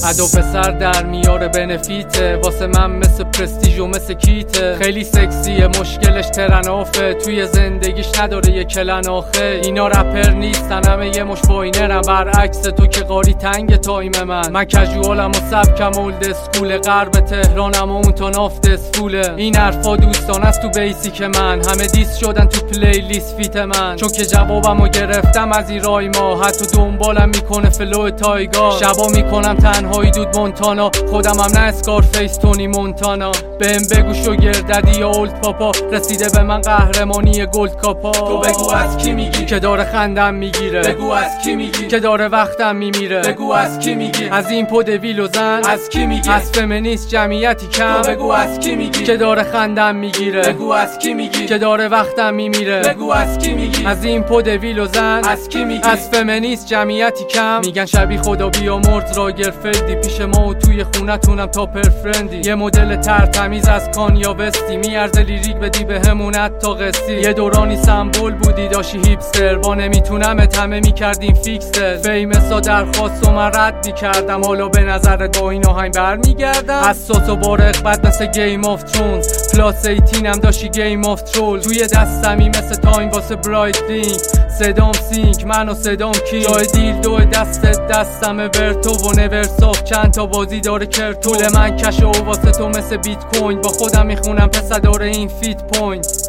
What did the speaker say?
ادو پسر در میاره بنفیته، واسه من مثل پرستیژ و مثل کیته. خیلی سکسیه مشکلش ترنافه، توی زندگیش نداره یه کلن آخه. اینا رپر نیستن همه یه مش باینرن، برعکس تو که قاری تنگ تایم من کژوالم و سبکم اولد اسکول، غرب تهرانم و اون تا نافت اسفوله. این حرفا دوستان است تو بیسیک من، همه دیس شدن تو پلیلیست فیت من، چون که جوابمو گرفتم از این رایما. حتی دنبالم میکنه فلو تایگا، شبا میکنم تنهایی دود مونتانا، خودم هم نه اسکارفیس تونی مونتانا. بهم بگو شوگرددی یا اولد پاپا، رسیده به من قهرمانی گلد کاپا. تو بگو از کی میگی که داره خندم میگیره، بگو از کی میگی که داره وقتم میمیره، بگو از کی میگی از این پد ویل و زن، از کی میگی از فمینیست جمعیتی کم. تو بگو از کی میگی که داره خندم میگیره، بگو از کی میگی که داره وقتم میمیره، بگو از کی میگی از این پد ویل و زن، از کی میگی از فمینیست جمعیتی کم. میگن شبیه خدا بیامرز راگرفلدی، پیش ما و توی خونتونم تا پرفرندی. یه مدل ترتمیز از کانیا وستی، میارزه لیریک بدی به همونت تا قصی. یه دورانی سمبول بودی داشی هیپستر، با نمیتونم همه میکردیم فیکسل. فیمسا درخواست و من رد میکردم، حالا به نظرت با این آهنگ برمیگردم. حساس و با رغبت مثل گیم آف ترونز، پلاس 18 هم داشتی گیم آف ترول. توی دستمی مثل تایم واسه برایتلینگ، صدام سینک من و صدام کینگ. جای دیل دو دستم ورتو و نورساف، چند تا بازی داره کرتول. من کش و واسه تو مثل بیت کوین، با خودم میخونم پس داره این فیت پوینت.